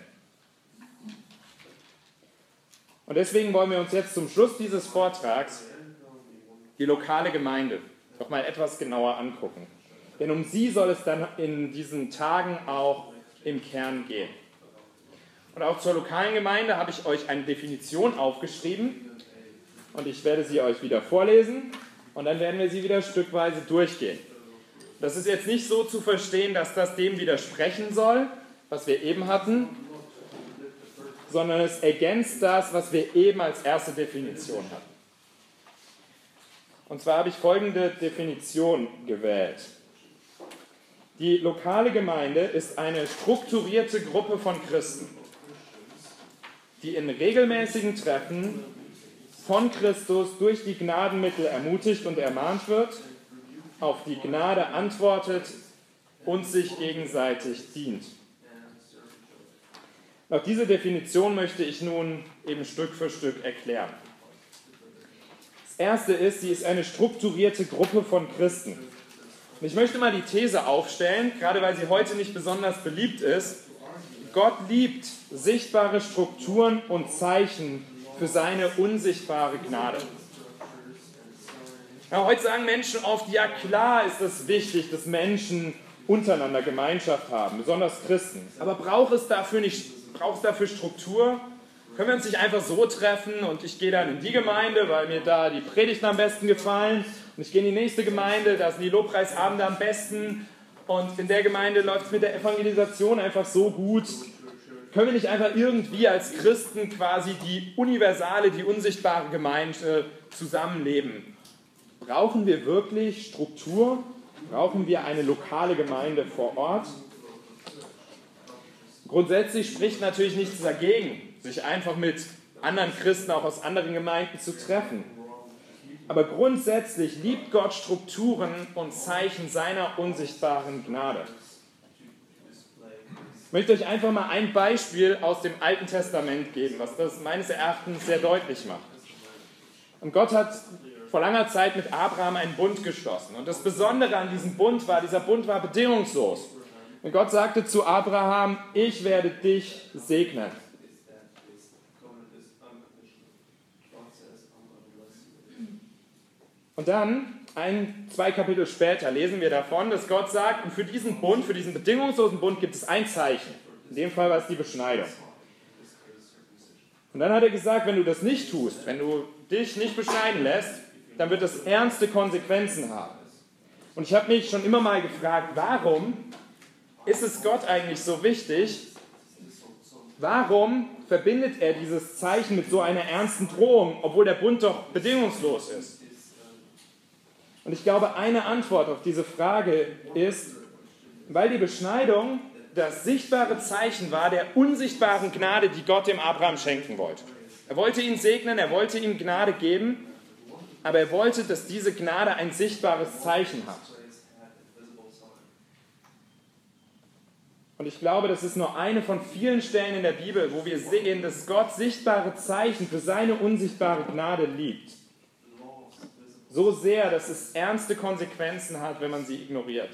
Und deswegen wollen wir uns jetzt zum Schluss dieses Vortrags die lokale Gemeinde doch mal etwas genauer angucken. Denn um sie soll es dann in diesen Tagen auch im Kern gehen. Und auch zur lokalen Gemeinde habe ich euch eine Definition aufgeschrieben und ich werde sie euch wieder vorlesen und dann werden wir sie wieder stückweise durchgehen. Das ist jetzt nicht so zu verstehen, dass das dem widersprechen soll, was wir eben hatten, sondern es ergänzt das, was wir eben als erste Definition hatten. Und zwar habe ich folgende Definition gewählt. Die lokale Gemeinde ist eine strukturierte Gruppe von Christen, die in regelmäßigen Treffen von Christus durch die Gnadenmittel ermutigt und ermahnt wird, auf die Gnade antwortet und sich gegenseitig dient. Auch diese Definition möchte ich nun eben Stück für Stück erklären. Das erste ist, sie ist eine strukturierte Gruppe von Christen. Und ich möchte mal die These aufstellen, gerade weil sie heute nicht besonders beliebt ist: Gott liebt sichtbare Strukturen und Zeichen für seine unsichtbare Gnade. Ja, heute sagen Menschen oft, ja klar ist es wichtig, dass Menschen untereinander Gemeinschaft haben, besonders Christen. Aber braucht es dafür Struktur? Können wir uns nicht einfach so treffen und ich gehe dann in die Gemeinde, weil mir da die Predigten am besten gefallen, und ich gehe in die nächste Gemeinde, da sind die Lobpreisabende am besten und in der Gemeinde läuft es mit der Evangelisation einfach so gut. Können wir nicht einfach irgendwie als Christen quasi die universale, die unsichtbare Gemeinde zusammenleben? Brauchen wir wirklich Struktur? Brauchen wir eine lokale Gemeinde vor Ort? Grundsätzlich spricht natürlich nichts dagegen, sich einfach mit anderen Christen auch aus anderen Gemeinden zu treffen. Aber grundsätzlich liebt Gott Strukturen und Zeichen seiner unsichtbaren Gnade. Ich möchte euch einfach mal ein Beispiel aus dem Alten Testament geben, was das meines Erachtens sehr deutlich macht. Und Gott hat vor langer Zeit mit Abraham einen Bund geschlossen. Und das Besondere an diesem Bund war, dieser Bund war bedingungslos. Und Gott sagte zu Abraham: Ich werde dich segnen. Und dann, 2 Kapitel später, lesen wir davon, dass Gott sagt, und für diesen Bund, für diesen bedingungslosen Bund gibt es ein Zeichen. In dem Fall war es die Beschneidung. Und dann hat er gesagt, wenn du das nicht tust, wenn du dich nicht beschneiden lässt, dann wird das ernste Konsequenzen haben. Und ich habe mich schon immer mal gefragt, warum ist es Gott eigentlich so wichtig? Warum verbindet er dieses Zeichen mit so einer ernsten Drohung, obwohl der Bund doch bedingungslos ist? Und ich glaube, eine Antwort auf diese Frage ist, weil die Beschneidung das sichtbare Zeichen war der unsichtbaren Gnade, die Gott dem Abraham schenken wollte. Er wollte ihn segnen, er wollte ihm Gnade geben, aber er wollte, dass diese Gnade ein sichtbares Zeichen hat. Und ich glaube, das ist nur eine von vielen Stellen in der Bibel, wo wir sehen, dass Gott sichtbare Zeichen für seine unsichtbare Gnade liebt. So sehr, dass es ernste Konsequenzen hat, wenn man sie ignoriert.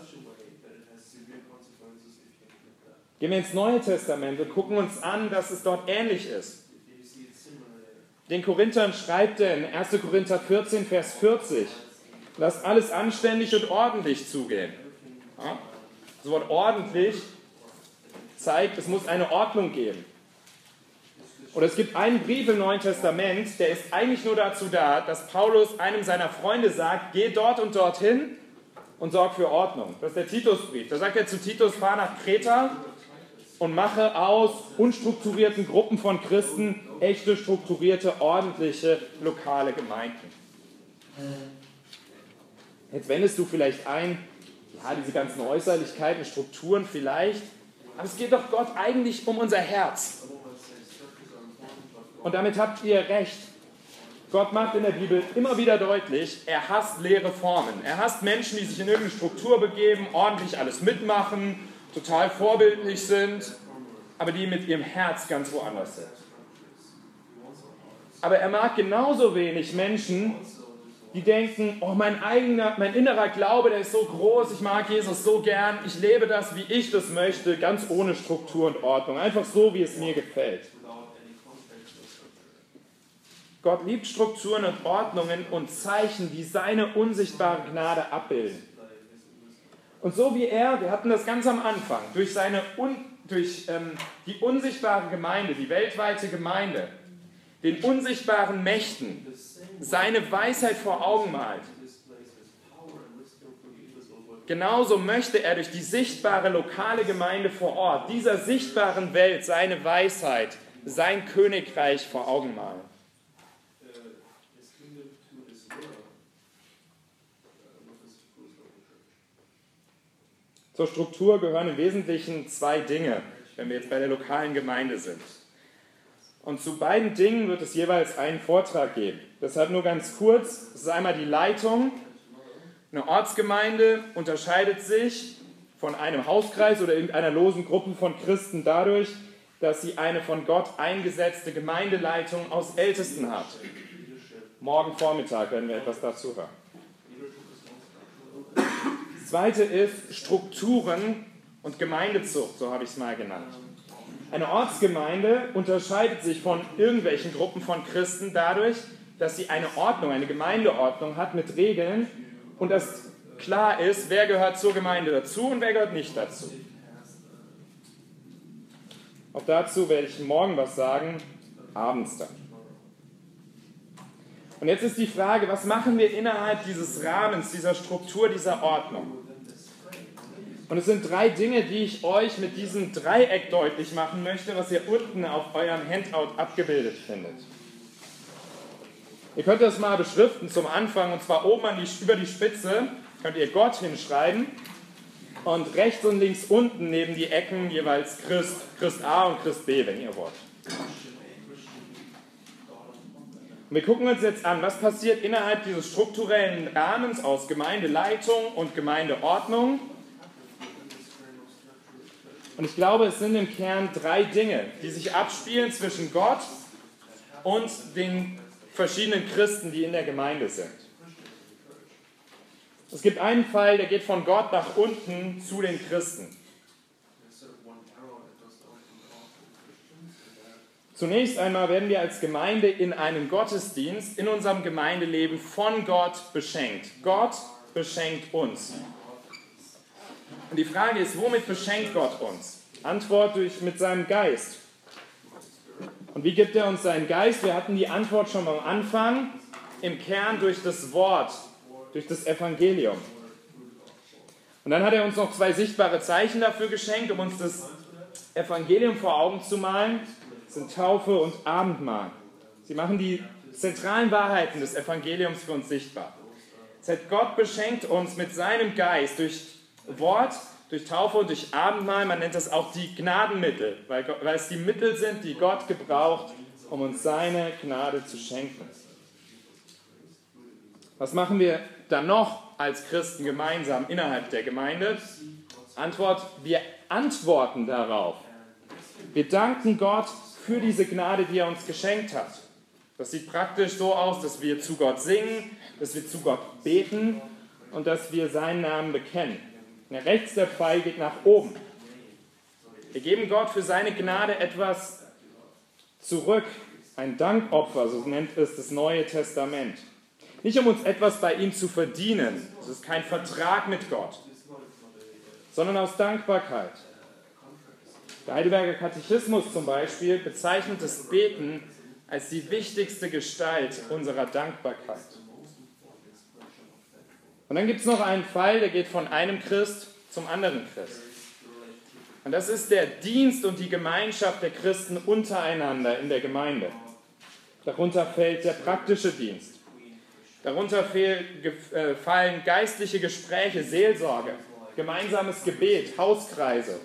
Gehen wir ins Neue Testament und gucken uns an, dass es dort ähnlich ist. Den Korinthern schreibt er in 1. Korinther 14, Vers 40, lasst alles anständig und ordentlich zugehen. Ja? Das Wort ordentlich zeigt, es muss eine Ordnung geben. Oder es gibt einen Brief im Neuen Testament, der ist eigentlich nur dazu da, dass Paulus einem seiner Freunde sagt, geh dort und dorthin und sorg für Ordnung. Das ist der Titusbrief. Da sagt er zu Titus, fahr nach Kreta und mache aus unstrukturierten Gruppen von Christen echte, strukturierte, ordentliche, lokale Gemeinden. Jetzt wendest du vielleicht ein, ja, diese ganzen Äußerlichkeiten, Strukturen vielleicht, aber es geht doch Gott eigentlich um unser Herz. Und damit habt ihr recht. Gott macht in der Bibel immer wieder deutlich, er hasst leere Formen. Er hasst Menschen, die sich in irgendeine Struktur begeben, ordentlich alles mitmachen, total vorbildlich sind, aber die mit ihrem Herz ganz woanders sind. Aber er mag genauso wenig Menschen, die denken, oh, mein innerer Glaube, der ist so groß, ich mag Jesus so gern, ich lebe das, wie ich das möchte, ganz ohne Struktur und Ordnung, einfach so, wie es mir gefällt. Gott liebt Strukturen und Ordnungen und Zeichen, die seine unsichtbare Gnade abbilden. Und so wie er, wir hatten das ganz am Anfang, durch die unsichtbare Gemeinde, die weltweite Gemeinde, den unsichtbaren Mächten seine Weisheit vor Augen malt. Genauso möchte er durch die sichtbare lokale Gemeinde vor Ort, dieser sichtbaren Welt, seine Weisheit, sein Königreich vor Augen malen. Zur Struktur gehören im Wesentlichen zwei Dinge, wenn wir jetzt bei der lokalen Gemeinde sind. Und zu beiden Dingen wird es jeweils einen Vortrag geben. Deshalb nur ganz kurz, das ist einmal die Leitung. Eine Ortsgemeinde unterscheidet sich von einem Hauskreis oder irgendeiner losen Gruppe von Christen dadurch, dass sie eine von Gott eingesetzte Gemeindeleitung aus Ältesten hat. Morgen Vormittag werden wir etwas dazu hören. Das zweite ist Strukturen und Gemeindezucht, so habe ich es mal genannt. Eine Ortsgemeinde unterscheidet sich von irgendwelchen Gruppen von Christen dadurch, dass sie eine Ordnung, eine Gemeindeordnung hat mit Regeln und dass klar ist, wer gehört zur Gemeinde dazu und wer gehört nicht dazu. Auch dazu werde ich morgen was sagen, abends dann. Und jetzt ist die Frage, was machen wir innerhalb dieses Rahmens, dieser Struktur, dieser Ordnung? Und es sind drei Dinge, die ich euch mit diesem Dreieck deutlich machen möchte, was ihr unten auf eurem Handout abgebildet findet. Ihr könnt das mal beschriften zum Anfang, und zwar oben über die Spitze könnt ihr Gott hinschreiben und rechts und links unten neben die Ecken jeweils Christ A und Christ B, wenn ihr wollt. Und wir gucken uns jetzt an, was passiert innerhalb dieses strukturellen Rahmens aus Gemeindeleitung und Gemeindeordnung. Und ich glaube, es sind im Kern drei Dinge, die sich abspielen zwischen Gott und den verschiedenen Christen, die in der Gemeinde sind. Es gibt einen Fall, der geht von Gott nach unten zu den Christen. Zunächst einmal werden wir als Gemeinde in einem Gottesdienst, in unserem Gemeindeleben von Gott beschenkt. Gott beschenkt uns. Und die Frage ist, womit beschenkt Gott uns? Antwort mit seinem Geist. Und Und wie gibt er uns seinen Geist? Wir hatten die Antwort schon am Anfang, im Kern durch das Wort, durch das Evangelium. Und dann hat er uns noch 2 sichtbare Zeichen dafür geschenkt, um uns das Evangelium vor Augen zu malen. Das sind Taufe und Abendmahl. Sie machen die zentralen Wahrheiten des Evangeliums für uns sichtbar. Das heißt, Gott beschenkt uns mit seinem Geist durch Wort, durch Taufe und durch Abendmahl. Man nennt das auch die Gnadenmittel, weil es die Mittel sind, die Gott gebraucht, um uns seine Gnade zu schenken. Was machen wir dann noch als Christen gemeinsam innerhalb der Gemeinde? Antwort: Wir antworten darauf. Wir danken Gott für diese Gnade, die er uns geschenkt hat. Das sieht praktisch so aus, dass wir zu Gott singen, dass wir zu Gott beten und dass wir seinen Namen bekennen. Rechts der Pfeil geht nach oben. Wir geben Gott für seine Gnade etwas zurück, ein Dankopfer, so nennt es das Neue Testament. Nicht um uns etwas bei ihm zu verdienen, das ist kein Vertrag mit Gott, sondern aus Dankbarkeit. Der Heidelberger Katechismus zum Beispiel bezeichnet das Beten als die wichtigste Gestalt unserer Dankbarkeit. Und dann gibt es noch einen Fall, der geht von einem Christ zum anderen Christ. Und das ist der Dienst und die Gemeinschaft der Christen untereinander in der Gemeinde. Darunter fällt der praktische Dienst. Darunter fallen geistliche Gespräche, Seelsorge, gemeinsames Gebet, Hauskreise.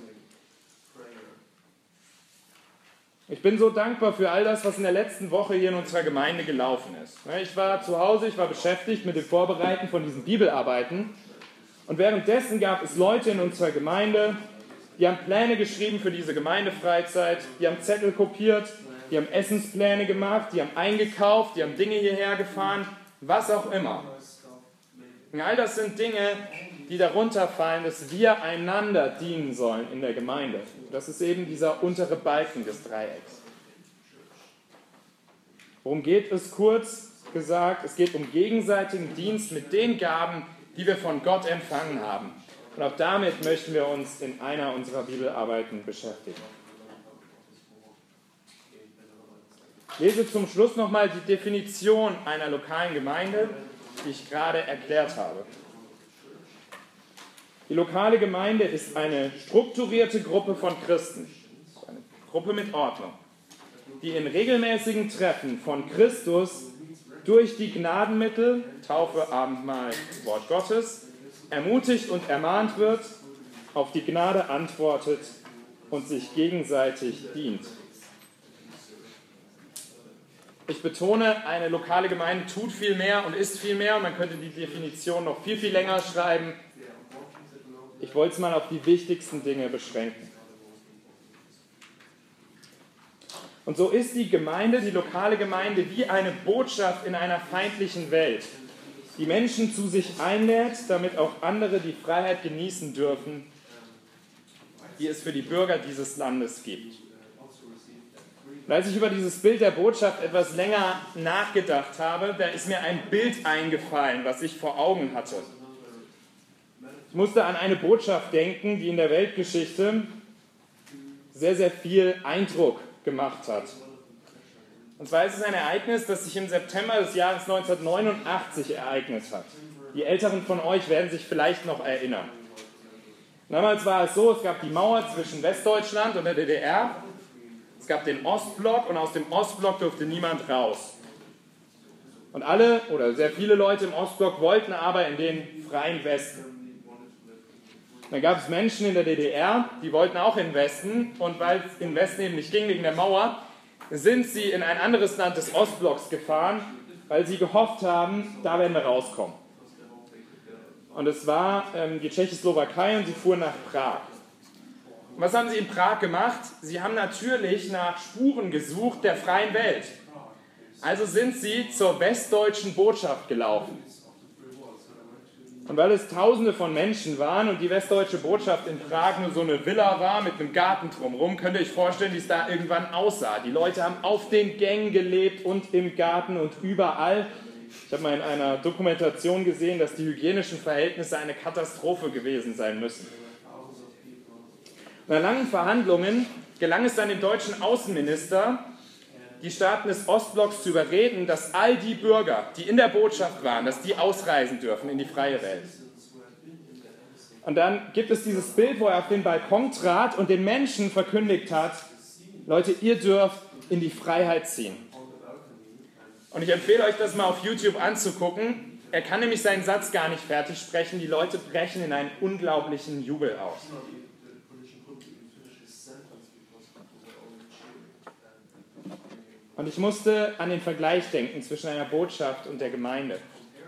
Ich bin so dankbar für all das, was in der letzten Woche hier in unserer Gemeinde gelaufen ist. Ich war zu Hause, ich war beschäftigt mit dem Vorbereiten von diesen Bibelarbeiten. Und währenddessen gab es Leute in unserer Gemeinde, die haben Pläne geschrieben für diese Gemeindefreizeit, die haben Zettel kopiert, die haben Essenspläne gemacht, die haben eingekauft, die haben Dinge hierher gefahren, was auch immer. Und all das sind Dinge, die darunter fallen, dass wir einander dienen sollen in der Gemeinde. Das ist eben dieser untere Balken des Dreiecks. Worum geht es kurz gesagt? Es geht um gegenseitigen Dienst mit den Gaben, die wir von Gott empfangen haben. Und auch damit möchten wir uns in einer unserer Bibelarbeiten beschäftigen. Ich lese zum Schluss nochmal die Definition einer lokalen Gemeinde, die ich gerade erklärt habe. Die lokale Gemeinde ist eine strukturierte Gruppe von Christen, eine Gruppe mit Ordnung, die in regelmäßigen Treffen von Christus durch die Gnadenmittel, Taufe, Abendmahl, Wort Gottes, ermutigt und ermahnt wird, auf die Gnade antwortet und sich gegenseitig dient. Ich betone, eine lokale Gemeinde tut viel mehr und ist viel mehr und man könnte die Definition noch viel, viel länger schreiben. Ich wollte es mal auf die wichtigsten Dinge beschränken. Und so ist die Gemeinde, die lokale Gemeinde, wie eine Botschaft in einer feindlichen Welt, die Menschen zu sich einlädt, damit auch andere die Freiheit genießen dürfen, die es für die Bürger dieses Landes gibt. Und als ich über dieses Bild der Botschaft etwas länger nachgedacht habe, da ist mir ein Bild eingefallen, was ich vor Augen hatte. Ich musste an eine Botschaft denken, die in der Weltgeschichte sehr, sehr viel Eindruck gemacht hat. Und zwar ist es ein Ereignis, das sich im September des Jahres 1989 ereignet hat. Die Älteren von euch werden sich vielleicht noch erinnern. Damals war es so, es gab die Mauer zwischen Westdeutschland und der DDR. Es gab den Ostblock und aus dem Ostblock durfte niemand raus. Und alle oder sehr viele Leute im Ostblock wollten aber in den freien Westen. Dann gab es Menschen in der DDR, die wollten auch in den Westen. Und weil es in den Westen eben nicht ging wegen der Mauer, sind sie in ein anderes Land des Ostblocks gefahren, weil sie gehofft haben, da werden wir rauskommen. Und es war die Tschechoslowakei und sie fuhren nach Prag. Und was haben sie in Prag gemacht? Sie haben natürlich nach Spuren gesucht der freien Welt. Also sind sie zur westdeutschen Botschaft gelaufen. Und weil es Tausende von Menschen waren und die westdeutsche Botschaft in Prag nur so eine Villa war mit einem Garten drumherum, könnt ihr euch vorstellen, wie es da irgendwann aussah. Die Leute haben auf den Gängen gelebt und im Garten und überall. Ich habe mal in einer Dokumentation gesehen, dass die hygienischen Verhältnisse eine Katastrophe gewesen sein müssen. Nach langen Verhandlungen gelang es dann dem deutschen Außenminister, die Staaten des Ostblocks zu überreden, dass all die Bürger, die in der Botschaft waren, dass die ausreisen dürfen in die freie Welt. Und dann gibt es dieses Bild, wo er auf den Balkon trat und den Menschen verkündigt hat, Leute, ihr dürft in die Freiheit ziehen. Und ich empfehle euch, das mal auf YouTube anzugucken. Er kann nämlich seinen Satz gar nicht fertig sprechen. Die Leute brechen in einen unglaublichen Jubel aus. Und ich musste an den Vergleich denken zwischen einer Botschaft und der Gemeinde.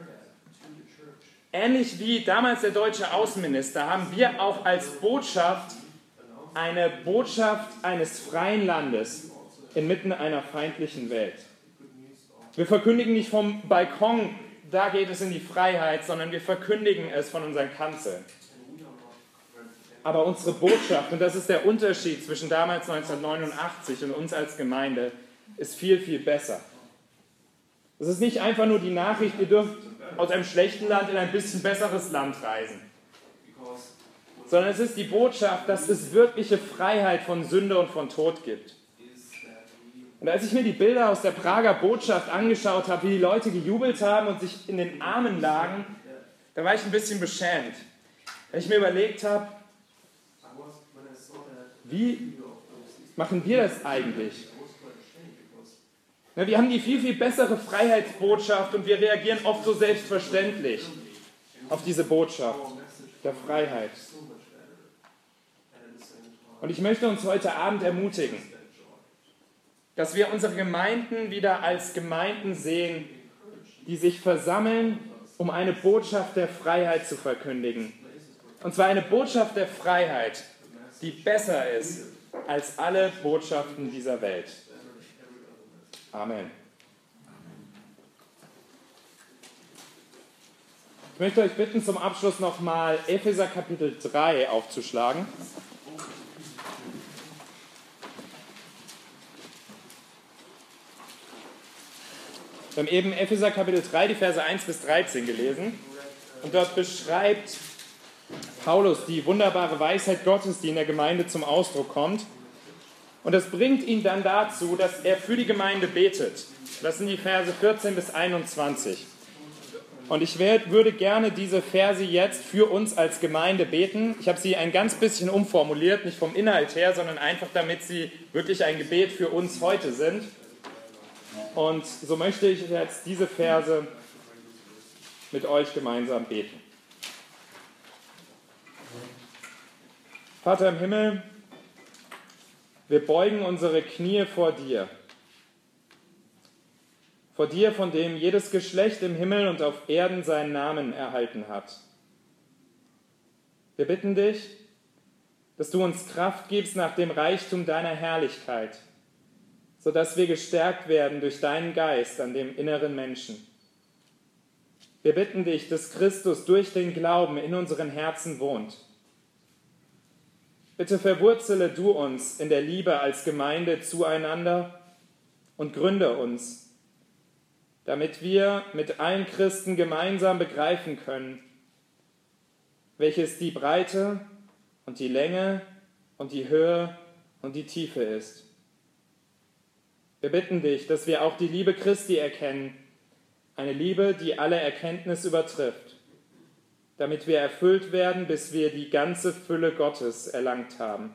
Ähnlich wie damals der deutsche Außenminister haben wir auch als Botschaft eine Botschaft eines freien Landes inmitten einer feindlichen Welt. Wir verkündigen nicht vom Balkon, da geht es in die Freiheit, sondern wir verkündigen es von unseren Kanzeln. Aber unsere Botschaft, und das ist der Unterschied zwischen damals 1989 und uns als Gemeinde, ist viel, viel besser. Es ist nicht einfach nur die Nachricht, ihr dürft aus einem schlechten Land in ein bisschen besseres Land reisen, sondern es ist die Botschaft, dass es wirkliche Freiheit von Sünde und von Tod gibt. Und als ich mir die Bilder aus der Prager Botschaft angeschaut habe, wie die Leute gejubelt haben und sich in den Armen lagen, da war ich ein bisschen beschämt, weil ich mir überlegt habe, wie machen wir das eigentlich? Wir haben die viel, viel bessere Freiheitsbotschaft und wir reagieren oft so selbstverständlich auf diese Botschaft der Freiheit. Und ich möchte uns heute Abend ermutigen, dass wir unsere Gemeinden wieder als Gemeinden sehen, die sich versammeln, um eine Botschaft der Freiheit zu verkündigen. Und zwar eine Botschaft der Freiheit, die besser ist als alle Botschaften dieser Welt. Amen. Ich möchte euch bitten, zum Abschluss nochmal Epheser Kapitel 3 aufzuschlagen. Wir haben eben Epheser Kapitel 3, die Verse 1 bis 13 gelesen. Und dort beschreibt Paulus die wunderbare Weisheit Gottes, die in der Gemeinde zum Ausdruck kommt. Und das bringt ihn dann dazu, dass er für die Gemeinde betet. Das sind die Verse 14 bis 21. Und ich würde gerne diese Verse jetzt für uns als Gemeinde beten. Ich habe sie ein ganz bisschen umformuliert, nicht vom Inhalt her, sondern einfach damit sie wirklich ein Gebet für uns heute sind. Und so möchte ich jetzt diese Verse mit euch gemeinsam beten. Vater im Himmel, wir beugen unsere Knie vor dir, von dem jedes Geschlecht im Himmel und auf Erden seinen Namen erhalten hat. Wir bitten dich, dass du uns Kraft gibst nach dem Reichtum deiner Herrlichkeit, sodass wir gestärkt werden durch deinen Geist an dem inneren Menschen. Wir bitten dich, dass Christus durch den Glauben in unseren Herzen wohnt. Bitte verwurzele du uns in der Liebe als Gemeinde zueinander und gründe uns, damit wir mit allen Christen gemeinsam begreifen können, welches die Breite und die Länge und die Höhe und die Tiefe ist. Wir bitten dich, dass wir auch die Liebe Christi erkennen, eine Liebe, die alle Erkenntnis übertrifft, damit wir erfüllt werden, bis wir die ganze Fülle Gottes erlangt haben.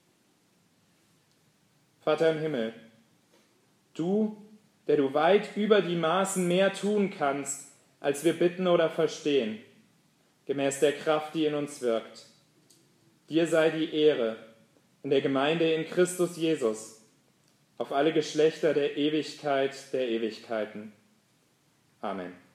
Vater im Himmel, du, der du weit über die Maßen mehr tun kannst, als wir bitten oder verstehen, gemäß der Kraft, die in uns wirkt. Dir sei die Ehre in der Gemeinde in Christus Jesus, auf alle Geschlechter der Ewigkeit der Ewigkeiten. Amen.